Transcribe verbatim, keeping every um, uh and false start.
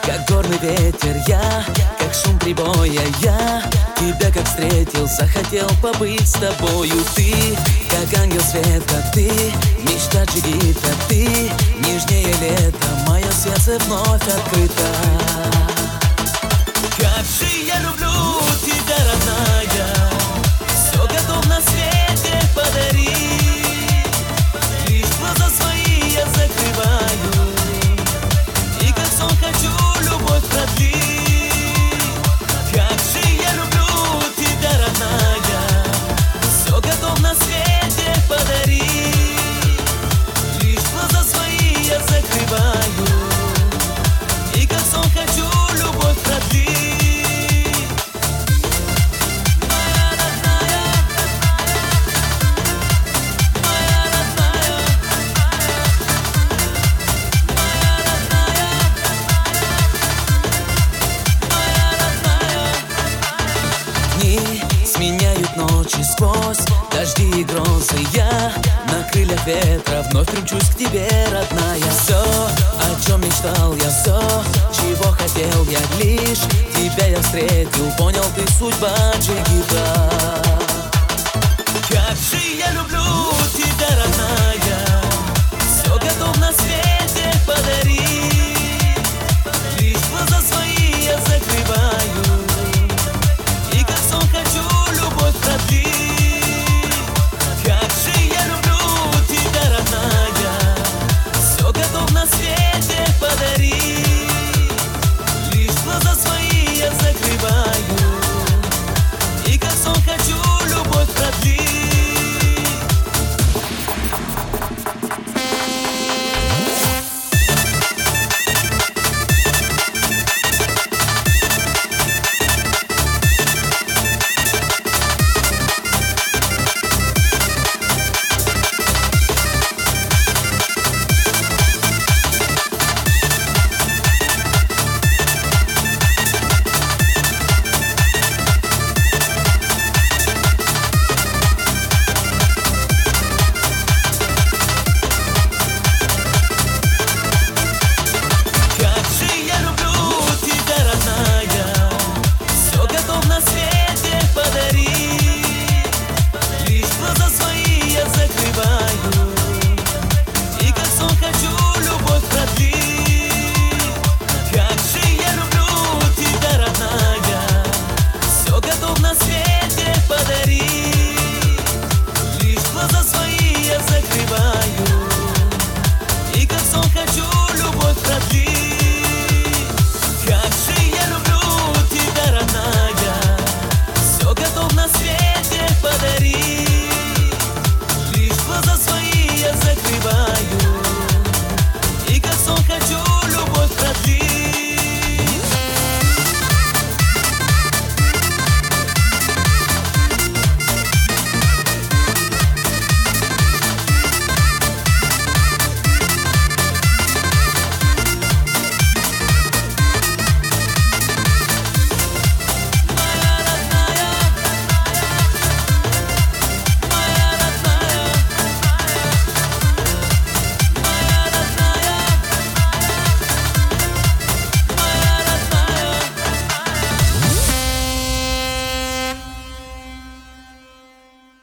как горный ветер я, как шум прибоя я. Тебя как встретил, захотел побыть с тобою. Ты, как ангел света, ты, мечта джигита, ты, нежнее лето, мое сердце вновь открыто. Как же я люблю тебя, родная, все готов на свете подарить. Лишь глаза свои я закрываю, и как сон хочу любовь продлить. Как же я люблю тебя, родная, все готов на свете подарить. Лишь глаза свои я закрываю, и как сон хочу любовь продлить. Сменяют ночи сквозь дожди и грозы. Я на крыльях ветра вновь примчусь к тебе, родная. Все, о чем мечтал я, все, чего хотел я, лишь тебя я встретил, понял, ты судьба джигита. Как же я люблю тебя, родная.